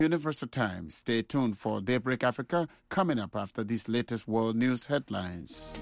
Universal Time. Stay tuned for Daybreak Africa coming up after these latest world news headlines.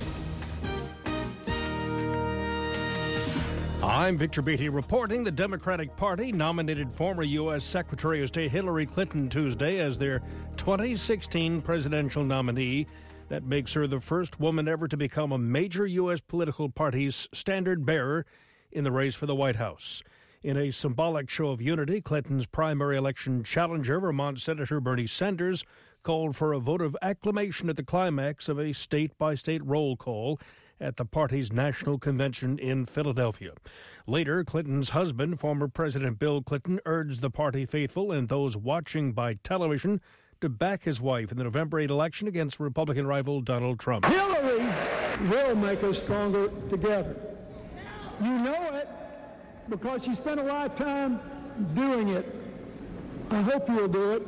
I'm Victor Beatty reporting the Democratic Party nominated former U.S. Secretary of State Hillary Clinton Tuesday as their 2016 presidential nominee. That makes her the first woman ever to become a major U.S. political party's standard bearer in the race for the White House. In a symbolic show of unity, Clinton's primary election challenger, Vermont Senator Bernie Sanders, called for a vote of acclamation at the climax of a state-by-state roll call at the party's national convention in Philadelphia. Later, Clinton's husband, former President Bill Clinton, urged the party faithful and those watching by television to back his wife in the November 8 election against Republican rival Donald Trump. Hillary will make us stronger together. You know it because she spent a lifetime doing it. I hope you'll do it.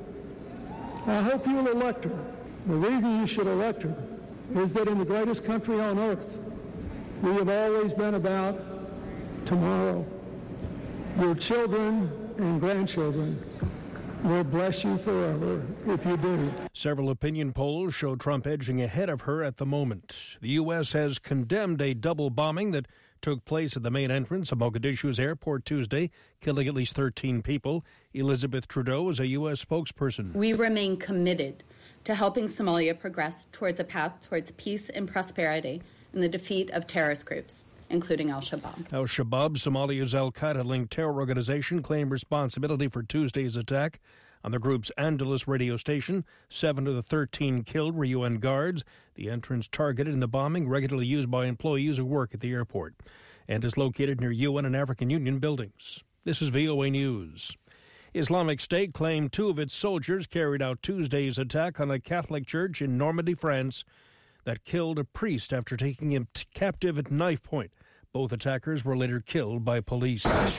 I hope you'll elect her. The reason you should elect her is that in the greatest country on earth, we have always been about tomorrow. Your children and grandchildren will bless you forever if you do. Several opinion polls show Trump edging ahead of her at the moment. The U.S. has condemned a double bombing that took place at the main entrance of Mogadishu's airport Tuesday, killing at least 13 people. Elizabeth Trudeau is a U.S. spokesperson. We remain committed to helping Somalia progress towards a path towards peace and prosperity and the defeat of terrorist groups, including al-Shabaab. Al-Shabaab, Somalia's al-Qaeda-linked terror organization, claimed responsibility for Tuesday's attack on the group's Andalus radio station. 7 of the 13 killed were UN guards. The entrance targeted in the bombing, regularly used by employees who work at the airport, and is located near UN and African Union buildings. This is VOA News. Islamic State claimed 2 of its soldiers carried out Tuesday's attack on a Catholic church in Normandy, France, that killed a priest after taking him captive at knife point. Both attackers were later killed by police. French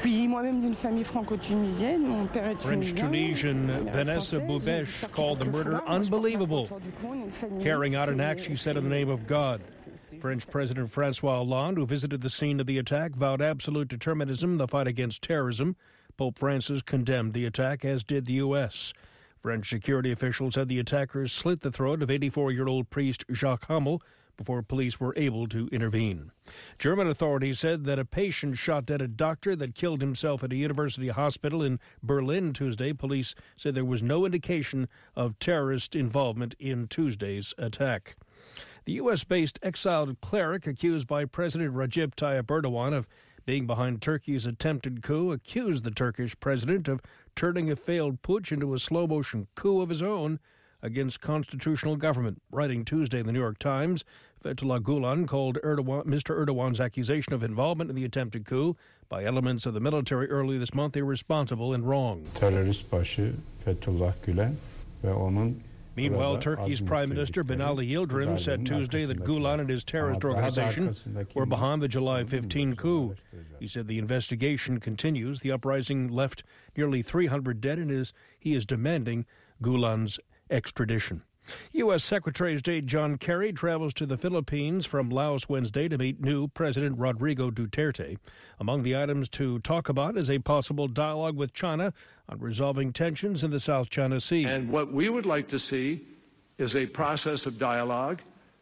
Tunisian Vanessa Boubeche called the murder unbelievable, carrying out an act, she said, in the name of God. French President Francois Hollande, who visited the scene of the attack, vowed absolute determinism in the fight against terrorism. Pope Francis condemned the attack, as did the U.S. French security officials said the attackers slit the throat of 84-year-old priest Jacques Hummel before police were able to intervene. German authorities said that a patient shot dead a doctor that killed himself at a university hospital in Berlin Tuesday. Police said there was no indication of terrorist involvement in Tuesday's attack. The U.S.-based exiled cleric accused by President Recep Tayyip Erdogan of being behind Turkey's attempted coup accused the Turkish president of turning a failed putsch into a slow-motion coup of his own against constitutional government. Writing Tuesday in the New York Times, Fethullah Gulen called Mr. Erdogan's accusation of involvement in the attempted coup by elements of the military early this month irresponsible and wrong. Terörist başı Fethullah Gülen ve onun Meanwhile, Turkey's Prime Minister Binali Yildirim said Tuesday that Gulen and his terrorist organization were behind the July 15 coup. He said the investigation continues. The uprising left nearly 300 dead, and he is demanding Gulen's extradition. U.S. Secretary of State John Kerry travels to the Philippines from Laos Wednesday to meet new President Rodrigo Duterte. Among the items to talk about is a possible dialogue with China on resolving tensions in the South China Sea. And what we would like to see is a process of dialogue.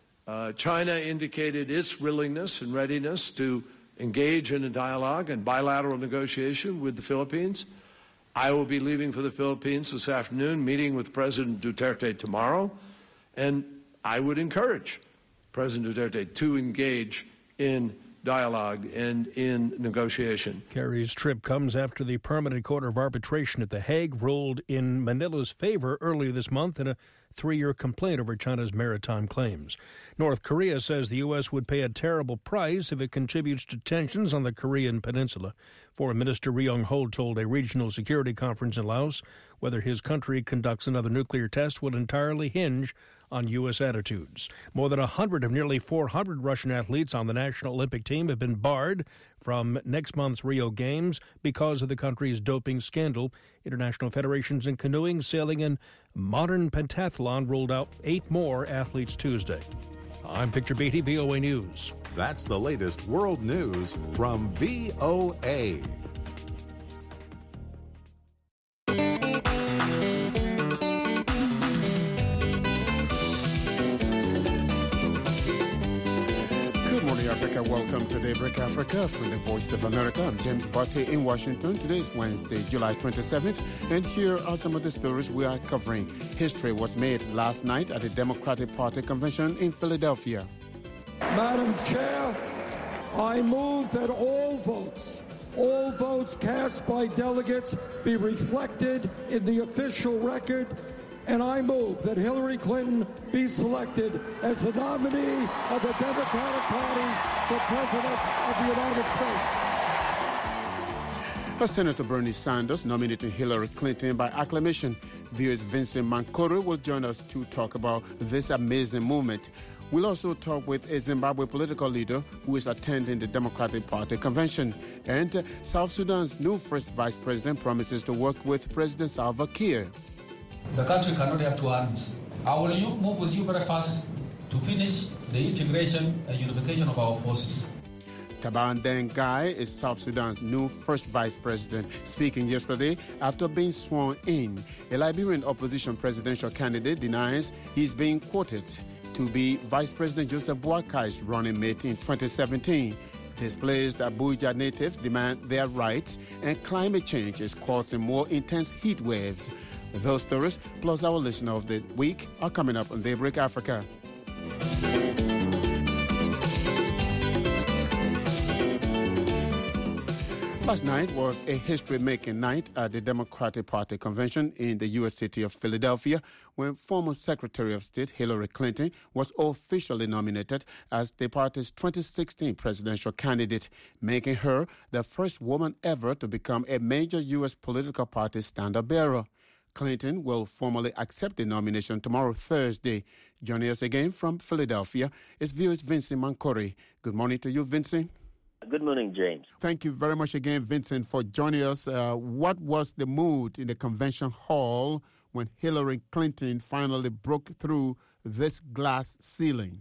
China indicated its willingness and readiness to engage in a dialogue and bilateral negotiation with the Philippines. I will be leaving for the Philippines this afternoon, meeting with President Duterte tomorrow, and I would encourage President Duterte to engage in dialogue and in negotiation. Kerry's trip comes after the Permanent Court of Arbitration at The Hague ruled in Manila's favor earlier this month in a 3-year complaint over China's maritime claims. North Korea says the U.S. would pay a terrible price if it contributes to tensions on the Korean peninsula. Foreign Minister Ri Yong-ho told a regional security conference in Laos whether his country conducts another nuclear test will entirely hinge on U.S. attitudes. More than 100 of nearly 400 Russian athletes on the national Olympic team have been barred from next month's Rio Games because of the country's doping scandal. International federations in canoeing, sailing, and modern pentathlon rolled out 8 more athletes Tuesday. I'm Victor Beatty, VOA News. That's the latest world news from VOA. Africa. Welcome to Daybreak Africa from the Voice of America. I'm James Botte in Washington. Today is Wednesday, July 27th, and here are some of the stories we are covering. History was made last night at the Democratic Party convention in Philadelphia. Madam Chair, I move that all votes cast by delegates be reflected in the official record, and I move that Hillary Clinton be selected as the nominee of the Democratic Party for President of the United States. Senator Bernie Sanders nominating Hillary Clinton by acclamation. VOA's Vincent Mankore will join us to talk about this amazing movement. We'll also talk with a Zimbabwe political leader who is attending the Democratic Party convention. And South Sudan's new first vice president promises to work with President Salva Kiir. The country cannot have two armies. I will move with you very fast to finish the integration and unification of our forces. Taban Deng Gai is South Sudan's new first vice president, speaking yesterday after being sworn in. A Liberian opposition presidential candidate denies he's being quoted to be Vice President Joseph Boakai's running mate in 2017. Displaced Abuja natives demand their rights, and climate change is causing more intense heat waves. Those stories, plus our listener of the week, are coming up on Daybreak Africa. Last night was a history-making night at the Democratic Party convention in the U.S. city of Philadelphia, when former Secretary of State Hillary Clinton was officially nominated as the party's 2016 presidential candidate, making her the first woman ever to become a major U.S. political party standard-bearer. Clinton will formally accept the nomination tomorrow, Thursday. Joining us again from Philadelphia is VOA's Vincent Mankore. Good morning to you, Vincent. Good morning, James. Thank you very much again, Vincent, for joining us. What was the mood in the convention hall when Hillary Clinton finally broke through this glass ceiling?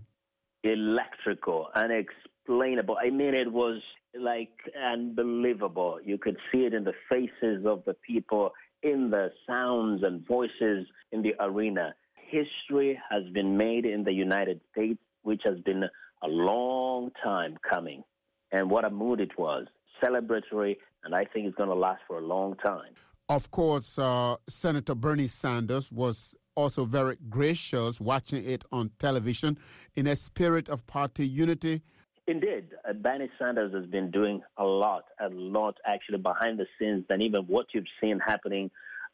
Electrical, unexplainable. I mean, it was like unbelievable. You could see it in the faces of the people, in the sounds and voices in the arena. History has been made in the United States, which has been a long time coming. And what a mood it was, celebratory, and I think it's going to last for a long time. Of course, Senator Bernie Sanders was also very gracious watching it on television in a spirit of party unity. Indeed, Bernie Sanders has been doing a lot actually behind the scenes than even what you've seen happening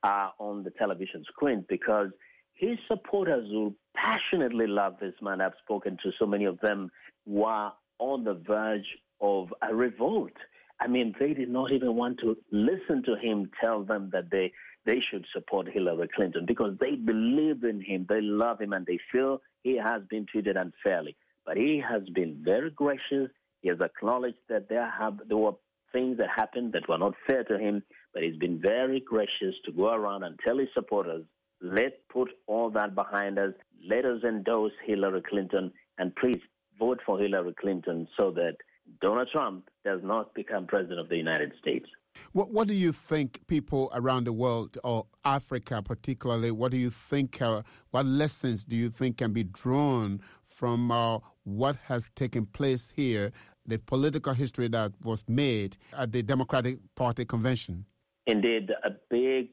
on the television screen, because his supporters who passionately love this man, I've spoken to so many of them, were on the verge of a revolt. I mean, they did not even want to listen to him tell them that they should support Hillary Clinton, because they believe in him, they love him, and they feel he has been treated unfairly. But he has been very gracious. He has acknowledged that there were things that happened that were not fair to him, but he's been very gracious to go around and tell his supporters, let's put all that behind us, let us endorse Hillary Clinton, and please vote for Hillary Clinton so that Donald Trump does not become president of the United States. What do you think people around the world, or Africa particularly, what do you think, what lessons do you think can be drawn from what has taken place here, the political history that was made at the Democratic Party convention? Indeed, a big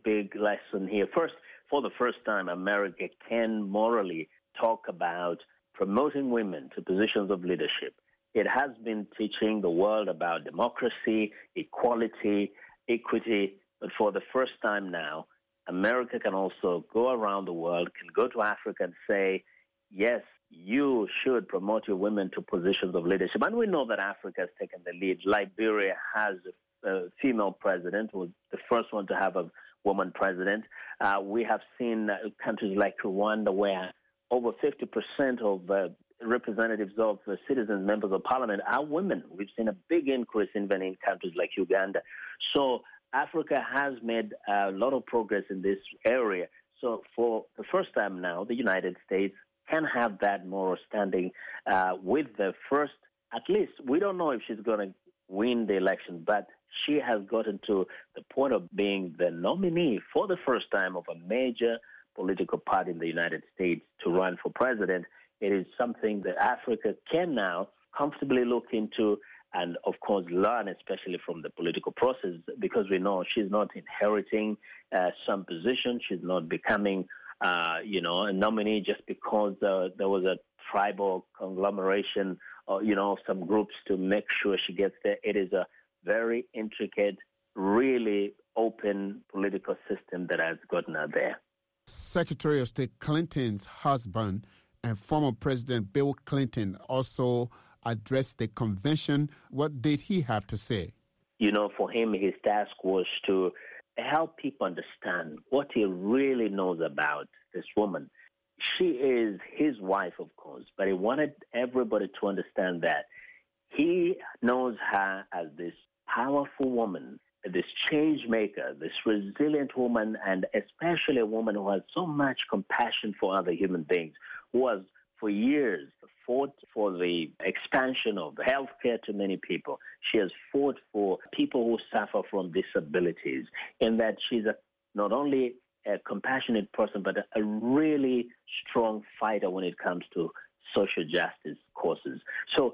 lesson here. First, for the first time, America can morally talk about promoting women to positions of leadership. It has been teaching the world about democracy, equality, equity, but for the first time now, America can also go around the world, can go to Africa and say, yes, you should promote your women to positions of leadership. And we know that Africa has taken the lead. Liberia has a female president, who was the first one to have a woman president. We have seen countries like Rwanda, where over 50% of representatives of citizens, members of parliament, are women. We've seen a big increase even in countries like Uganda. So Africa has made a lot of progress in this area. So for the first time now, the United States can have that moral standing with the first, at least, we don't know if she's going to win the election, but she has gotten to the point of being the nominee for the first time of a major political party in the United States to run for president. It is something that Africa can now comfortably look into and, of course, learn, especially from the political process, because we know she's not inheriting some position. She's not becoming, a nominee just because there was a tribal conglomeration, of some groups to make sure she gets there. It is a very intricate, really open political system that has gotten her there. Secretary of State Clinton's husband and former President Bill Clinton also addressed the convention. What did he have to say? For him, his task was to help people understand what he really knows about this woman. She is his wife, of course, but he wanted everybody to understand that he knows her as this powerful woman, this change maker, this resilient woman, and especially a woman who has so much compassion for other human beings, who has for years fought for the expansion of healthcare to many people. She has fought for people who suffer from disabilities, in that she's not only a compassionate person, but a really strong fighter when it comes to social justice causes. So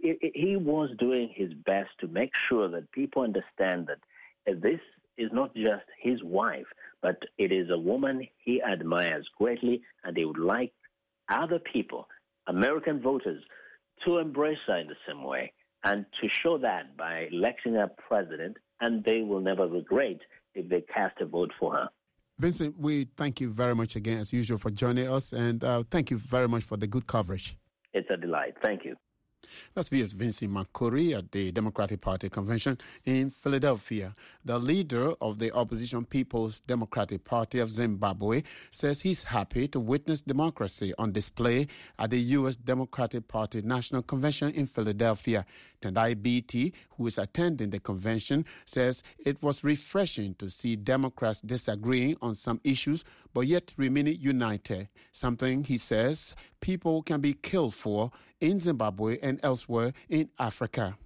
he was doing his best to make sure that people understand that this is not just his wife, but it is a woman he admires greatly, and he would like other people, American voters, to embrace her in the same way and to show that by electing her president, and they will never regret if they cast a vote for her. Vincent, we thank you very much again, as usual, for joining us, and thank you very much for the good coverage. It's a delight. Thank you. That's VS Vincent Makori at the Democratic Party convention in Philadelphia. The leader of the opposition People's Democratic Party of Zimbabwe says he's happy to witness democracy on display at the U.S. Democratic Party National Convention in Philadelphia. Tendai Biti, who is attending the convention, says it was refreshing to see Democrats disagreeing on some issues, but yet remaining united, something he says people can be killed for in Zimbabwe and elsewhere in Africa.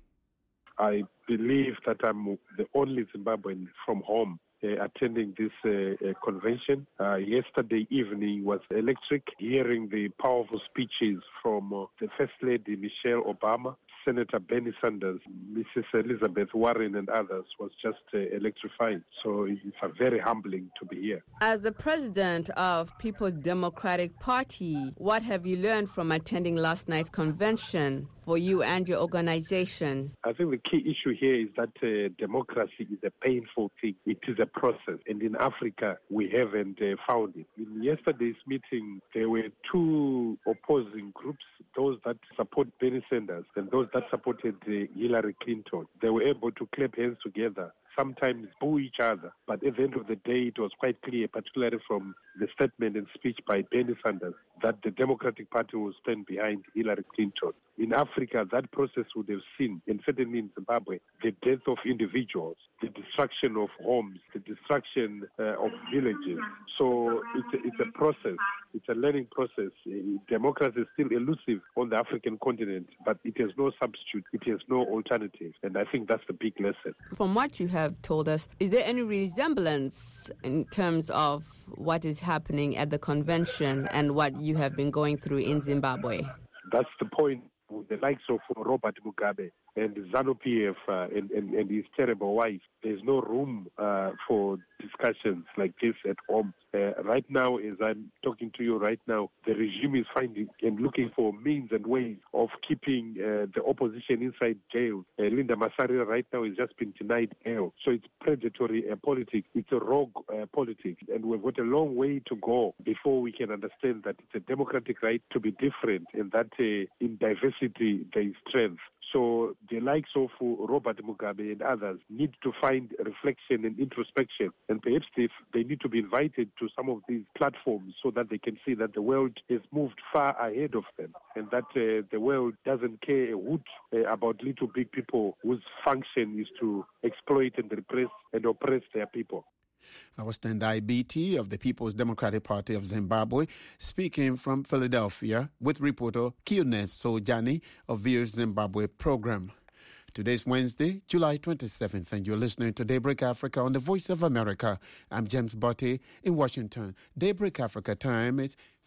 I believe that I'm the only Zimbabwean from home attending this convention. Yesterday evening was electric, hearing the powerful speeches from the First Lady Michelle Obama, Senator Bernie Sanders, Mrs. Elizabeth Warren, and others was just electrifying. So it's very humbling to be here. As the president of People's Democratic Party, what have you learned from attending last night's convention for you and your organization? I think the key issue here is that democracy is a painful thing. It is a process. And in Africa, we haven't found it. In yesterday's meeting, there were two opposing groups, those that support Bernie Sanders and those that supported Hillary Clinton. They were able to clap hands together, sometimes boo each other. But at the end of the day, it was quite clear, particularly from the statement and speech by Bernie Sanders, that the Democratic Party will stand behind Hillary Clinton. In Africa, that process would have seen, and certainly in Zimbabwe, the death of individuals, the destruction of homes, the destruction of villages. So it's a process. It's a learning process. Democracy is still elusive on the African continent, but it has no substitute. It has no alternative. And I think that's the big lesson. From what you have told us, is there any resemblance in terms of what is happening at the convention and what you have been going through in Zimbabwe? That's the point. The likes of Robert Mugabe and ZANU-PF and his terrible wife, there's no room for discussions like this at home. Right now, as I'm talking to you right now, the regime is finding and looking for means and ways of keeping the opposition inside jail. Linda Masaria right now has just been denied bail. So it's predatory politics. It's a rogue politics. And we've got a long way to go before we can understand that it's a democratic right to be different and that in diversity there is strength. So the likes of Robert Mugabe and others need to find reflection and introspection. And perhaps they need to be invited to some of these platforms so that they can see that the world has moved far ahead of them and that the world doesn't care a hoot about little big people whose function is to exploit and repress and oppress their people. That was Tendai Biti of the People's Democratic Party of Zimbabwe, speaking from Philadelphia with reporter Kiones Sojani of VOA's Zimbabwe program. Today's Wednesday, July 27th, and you're listening to Daybreak Africa on the Voice of America. I'm James Botte in Washington. Daybreak Africa time is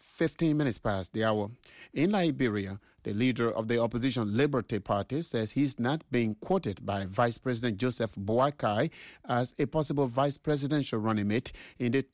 15 minutes past the hour. In Liberia, the leader of the opposition Liberty Party says he's not being quoted by Vice President Joseph Boakai as a possible vice presidential running mate in the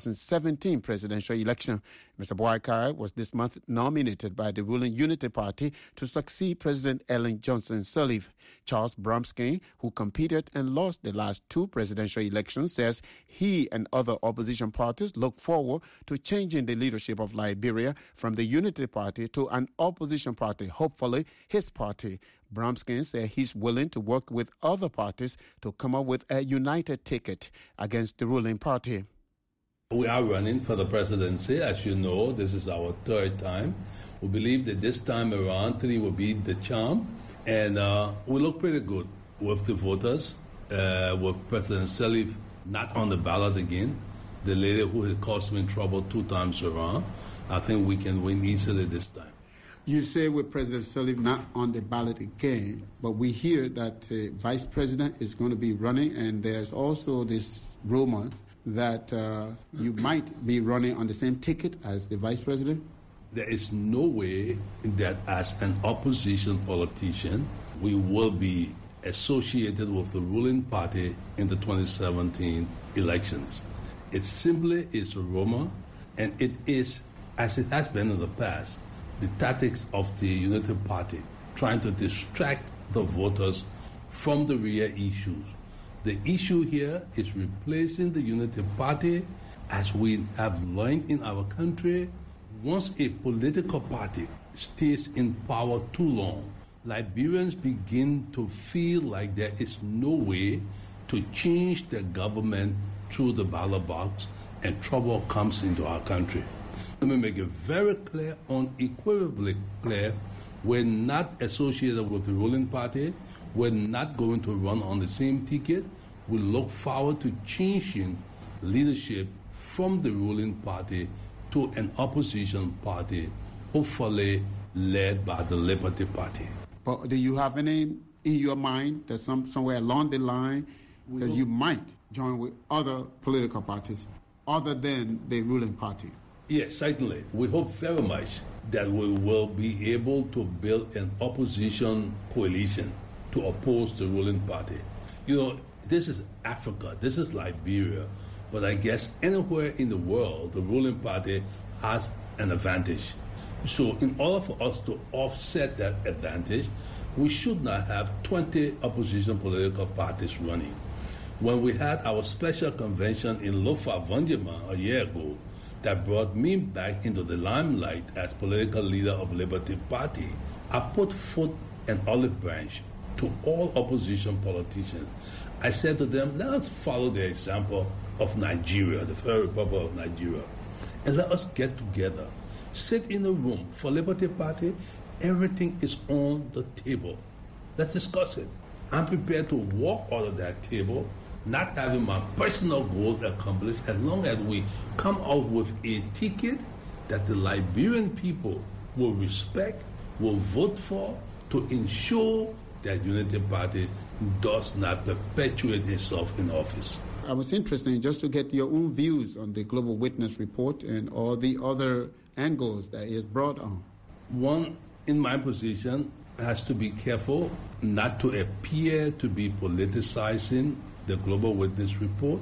2017 presidential election. Mr. Boakai was this month nominated by the ruling Unity Party to succeed President Ellen Johnson Sirleaf. Charles Bromsky, who competed and lost the last two presidential elections, says he and other opposition parties look forward to changing the leadership of Liberia from the Unity Party to an opposition party, hopefully his party. Bromsky said he's willing to work with other parties to come up with a united ticket against the ruling party. We are running for the presidency. As you know, this is our third time. We believe that this time around, 3 will be the charm. And we look pretty good with the voters, with President Sirleaf not on the ballot again, the lady who had caused me trouble 2 times around. I think we can win easily this time. You say with President Sirleaf not on the ballot again, but we hear that the vice president is going to be running, and there's also this rumor that you might be running on the same ticket as the vice president? There is no way that as an opposition politician, we will be associated with the ruling party in the 2017 elections. It simply is a rumor, and it is, as it has been in the past, the tactics of the Unity Party, trying to distract the voters from the real issues. The issue here is replacing the Unity Party. As we have learned in our country, once a political party stays in power too long, Liberians begin to feel like there is no way to change the government through the ballot box, and trouble comes into our country. Let me make it very clear, unequivocally clear, we're not associated with the ruling party. We're not going to run on the same ticket. We look forward to changing leadership from the ruling party to an opposition party, hopefully led by the Liberty Party. But do you have any in your mind that somewhere along the line that you might join with other political parties other than the ruling party? Yes, certainly. We hope very much that we will be able to build an opposition coalition to oppose the ruling party. You know, this is Africa, this is Liberia, but I guess anywhere in the world, the ruling party has an advantage. So in order for us to offset that advantage, we should not have 20 opposition political parties running. When we had our special convention in Lofa, Vanjima, a year ago, that brought me back into the limelight as political leader of Liberty Party, I put forth an olive branch to all opposition politicians. I said to them, let us follow the example of Nigeria, the Federal Republic of Nigeria, and let us get together, sit in a room. For Liberty Party, everything is on the table. Let's discuss it. I'm prepared to walk out of that table, not having my personal goals accomplished, as long as we come out with a ticket that the Liberian people will respect, will vote for, to ensure that Unity Party does not perpetuate itself in office. I was interested just to get your own views on the Global Witness report and all the other angles that is brought on. One, in my position, has to be careful not to appear to be politicizing the Global Witness report.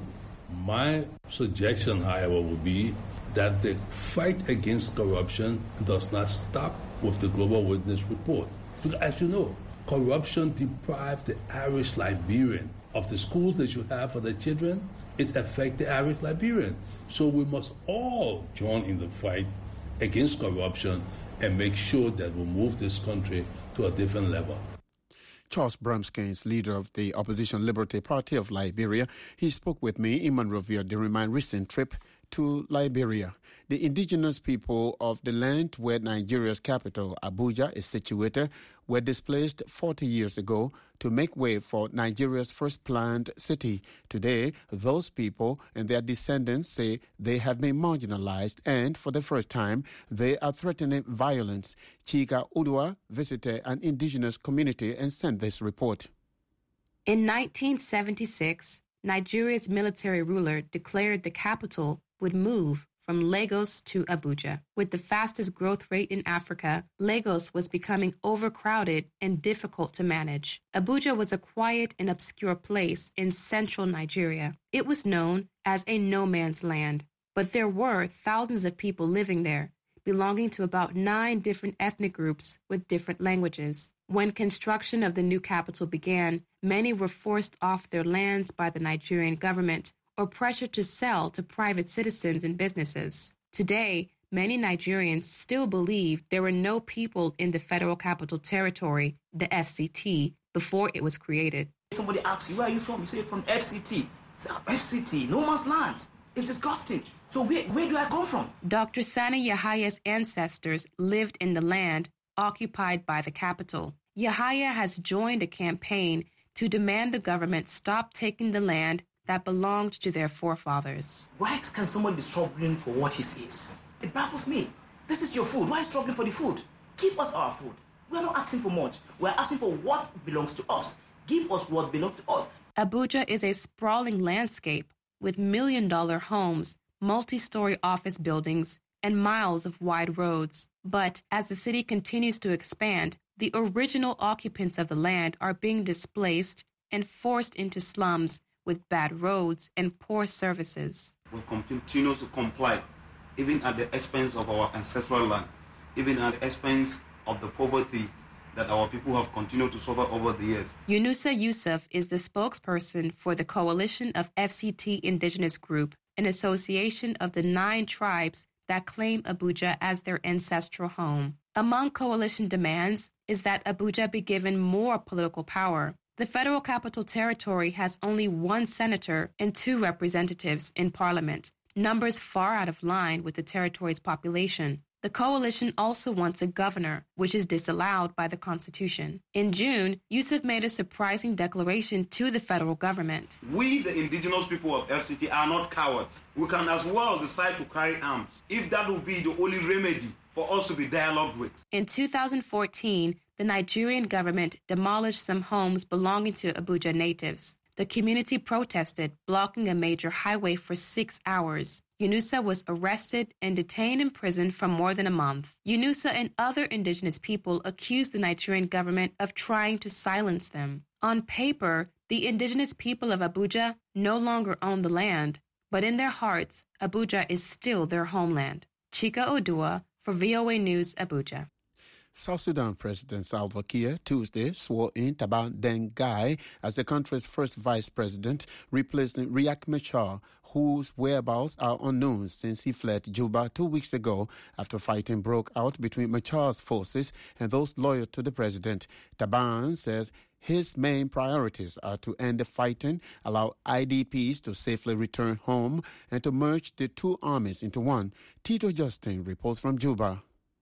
My suggestion, however, would be that the fight against corruption does not stop with the Global Witness report. Because as you know, corruption deprives the Irish Liberian of the schools they should have for their children. It affects the Irish Liberian. So we must all join in the fight against corruption and make sure that we move this country to a different level. Charles Bromsky is leader of the opposition Liberty Party of Liberia. He spoke with me in Monrovia during my recent trip to Liberia. The indigenous people of the land where Nigeria's capital, Abuja, is situated were displaced 40 years ago to make way for Nigeria's first planned city. Today, those people and their descendants say they have been marginalized and, for the first time, they are threatening violence. Chika Udua visited an indigenous community and sent this report. In 1976, Nigeria's military ruler declared the capital would move from Lagos to Abuja. With the fastest growth rate in Africa, Lagos was becoming overcrowded and difficult to manage. Abuja was a quiet and obscure place in central Nigeria. It was known as a no-man's land, but there were thousands of people living there, belonging to about 9 different ethnic groups with different languages. When construction of the new capital began, many were forced off their lands by the Nigerian government or pressured to sell to private citizens and businesses. Today, many Nigerians still believe there were no people in the Federal Capital Territory, the FCT, before it was created. Somebody asks you, where are you from? You say, from FCT. Say, FCT, no man's land. It's disgusting. So where do I come from? Dr. Sani Yahaya's ancestors lived in the land occupied by the capital. Yahaya has joined a campaign to demand the government stop taking the land that belonged to their forefathers. Why can someone be struggling for what he is? It baffles me. This is your food. Why struggling for the food? Give us our food. We're not asking for much. We're asking for what belongs to us. Give us what belongs to us. Abuja is a sprawling landscape with million-dollar homes, multi-story office buildings, and miles of wide roads. But as the city continues to expand, the original occupants of the land are being displaced and forced into slums with bad roads and poor services. We continue to comply, even at the expense of our ancestral land, even at the expense of the poverty that our people have continued to suffer over the years. Yunusa Yusuf is the spokesperson for the Coalition of FCT Indigenous Group, an association of the 9 tribes that claim Abuja as their ancestral home. Among coalition demands is that Abuja be given more political power. The Federal Capital Territory has only 1 senator and 2 representatives in parliament, numbers far out of line with the territory's population. The coalition also wants a governor, which is disallowed by the Constitution. In June, Yusuf made a surprising declaration to the federal government. We, the indigenous people of FCT, are not cowards. We can as well decide to carry arms, if that will be the only remedy for us to be dialogued with. In 2014, the Nigerian government demolished some homes belonging to Abuja natives. The community protested, blocking a major highway for 6 hours. Yunusa was arrested and detained in prison for more than a month. Yunusa and other indigenous people accused the Nigerian government of trying to silence them. On paper, the indigenous people of Abuja no longer own the land, but in their hearts, Abuja is still their homeland. Chika Odua for VOA News, Abuja. South Sudan President Salva Kiir Tuesday swore in Taban Deng Gai as the country's first vice president, replacing Riek Machar, whose whereabouts are unknown since he fled Juba 2 weeks ago after fighting broke out between Machar's forces and those loyal to the president. Taban says his main priorities are to end the fighting, allow IDPs to safely return home, and to merge the 2 armies into one. Tito Justin reports from Juba.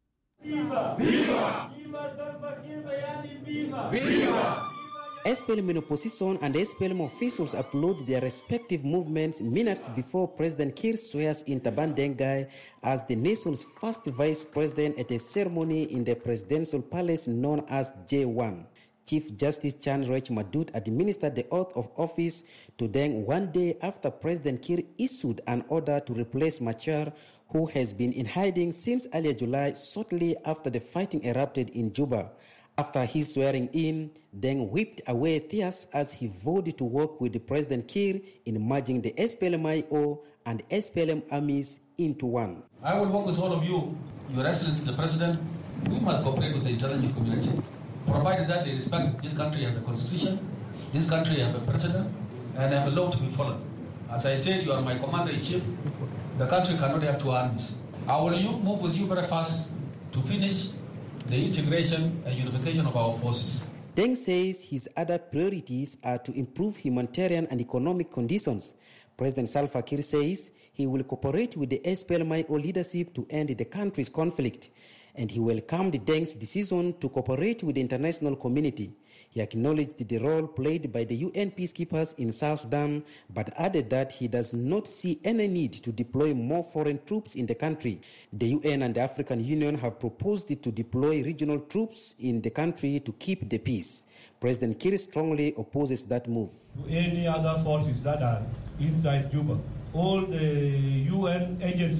Viva! Viva! Viva Salva Kiir, Viva! Viva! SPLM in opposition and SPLM officials applaud their respective movements minutes before President Kiir swears in Taban Deng Gai as the nation's first vice president at a ceremony in the presidential palace known as J1. Chief Justice Chan Rech Madut administered the oath of office to Deng 1 day after President Kiir issued an order to replace Machar, who has been in hiding since earlier July, shortly after the fighting erupted in Juba. After his swearing in, Deng whipped away tears as he vowed to work with President Kiir in merging the SPLM-IO and SPLM armies into one. I will work with all of you, Your Excellency the President. We must cooperate with the international community, provided that they respect this country has a constitution, this country has a president, and have a law to be followed. As I said, you are my commander-in-chief. The country cannot have 2 armies. I will move with you very fast to finish the integration and unification of our forces. Deng says his other priorities are to improve humanitarian and economic conditions. President Salva Kiir says he will cooperate with the SPLM-IO leadership to end the country's conflict, and he welcomed Deng's decision to cooperate with the international community. He acknowledged the role played by the UN peacekeepers in South Sudan, but added that he does not see any need to deploy more foreign troops in the country. The UN and the African Union have proposed to deploy regional troops in the country to keep the peace. President Kiir strongly opposes that move. Any other forces that are inside Juba, all the UN agencies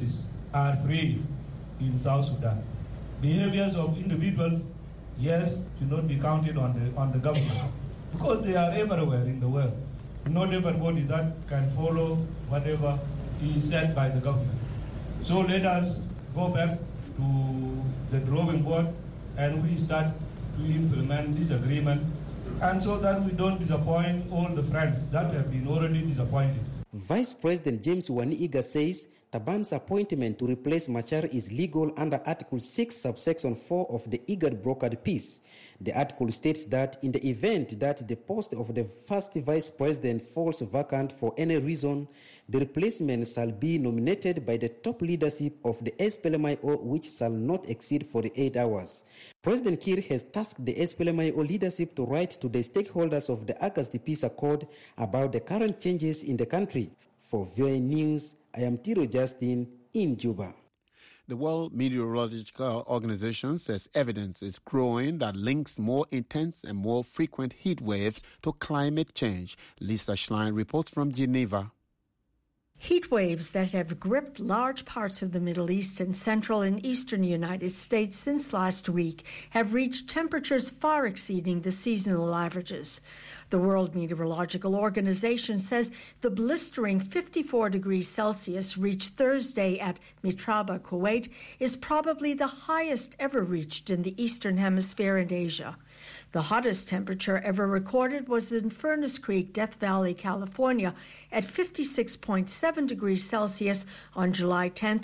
are free in South Sudan. Behaviors of individuals, yes, should not be counted on the government because they are everywhere in the world. Not everybody that can follow whatever is said by the government. So let us go back to the drawing board and we start to implement this agreement, and so that we don't disappoint all the friends that have been already disappointed. Vice President James Waniiga says Taban's appointment to replace Machar is legal under Article 6, subsection 4 of the IGAD brokered peace. The article states that in the event that the post of the first vice president falls vacant for any reason, the replacement shall be nominated by the top leadership of the SPLMIO, which shall not exceed 48 hours. President Kiir has tasked the SPLMIO leadership to write to the stakeholders of the August Peace Accord about the current changes in the country. For VOA News, I am Tiro Justin in Juba. The World Meteorological Organization says evidence is growing that links more intense and more frequent heat waves to climate change. Lisa Schlein reports from Geneva. Heat waves that have gripped large parts of the Middle East and central and eastern United States since last week have reached temperatures far exceeding the seasonal averages. The World Meteorological Organization says the blistering 54 degrees Celsius reached Thursday at Mitraba, Kuwait, is probably the highest ever reached in the Eastern Hemisphere and Asia. The hottest temperature ever recorded was in Furnace Creek, Death Valley, California, at 56.7 degrees Celsius on July 10,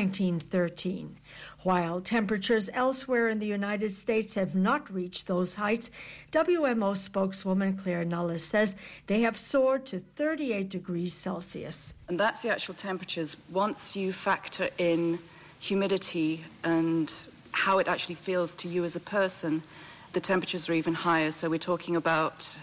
1913. While temperatures elsewhere in the United States have not reached those heights, WMO spokeswoman Claire Nulles says they have soared to 38 degrees Celsius. And that's the actual temperatures. Once you factor in humidity and how it actually feels to you as a person, the temperatures are even higher. So we're talking about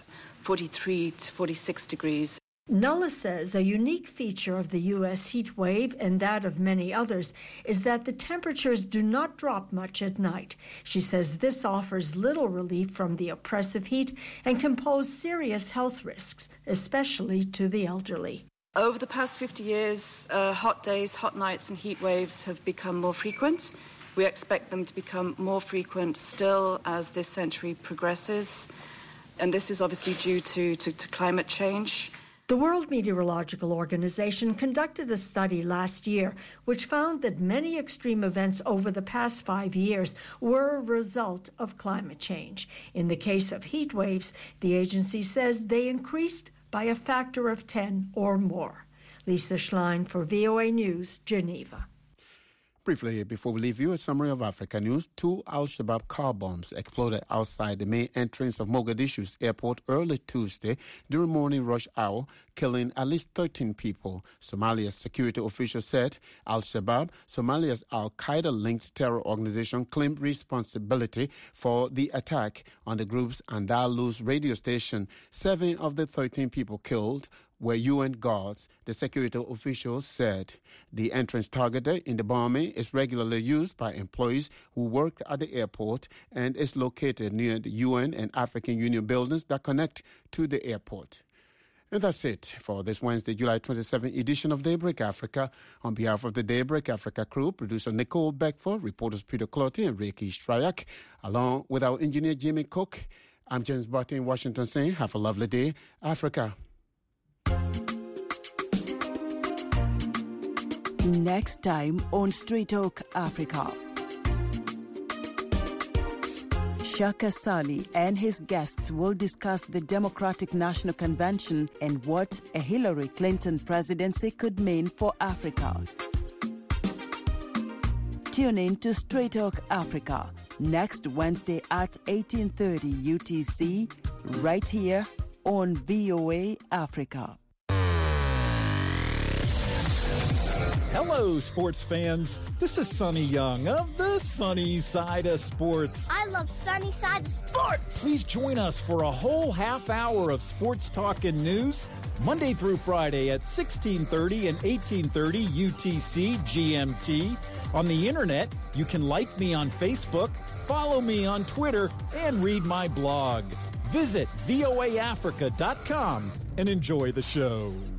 43 to 46 degrees. Nulles says a unique feature of the U.S. heat wave and that of many others is that the temperatures do not drop much at night. She says this offers little relief from the oppressive heat and can pose serious health risks, especially to the elderly. Over the past 50 years, hot days, hot nights and heat waves have become more frequent. We expect them to become more frequent still as this century progresses. And this is obviously due to climate change. The World Meteorological Organization conducted a study last year which found that many extreme events over the past 5 years were a result of climate change. In the case of heat waves, the agency says they increased by a factor of 10 or more. Lisa Schlein for VOA News, Geneva. Briefly, before we leave you, a summary of Africa news. 2 Al-Shabaab car bombs exploded outside the main entrance of Mogadishu's airport early Tuesday during morning rush hour, killing at least 13 people. Somalia's security officials said Al-Shabaab, Somalia's Al-Qaeda-linked terror organization, claimed responsibility for the attack on the group's Andalus radio station. 7 of the 13 people killed were UN guards, the security officials said. The entrance targeted in the bombing is regularly used by employees who work at the airport and is located near the UN and African Union buildings that connect to the airport. And that's it for this Wednesday, July 27 edition of Daybreak Africa. On behalf of the Daybreak Africa crew, producer Nicole Beckford, reporters Peter Cloty and Ricky Strayak, along with our engineer Jimmy Cook, I'm James Barty in Washington saying, have a lovely day, Africa. Next time on Straight Talk Africa. Shaka Sali and his guests will discuss the Democratic National Convention and what a Hillary Clinton presidency could mean for Africa. Tune in to Straight Talk Africa next Wednesday at 18:30 UTC, right here on VOA Africa. Hello, sports fans. This is Sonny Young of the Sunny Side of Sports. I love Sunny Side of Sports. Please join us for a whole half hour of sports talk and news, Monday through Friday at 16:30 and 18:30 UTC GMT. On the internet, you can like me on Facebook, follow me on Twitter, and read my blog. Visit voaafrica.com and enjoy the show.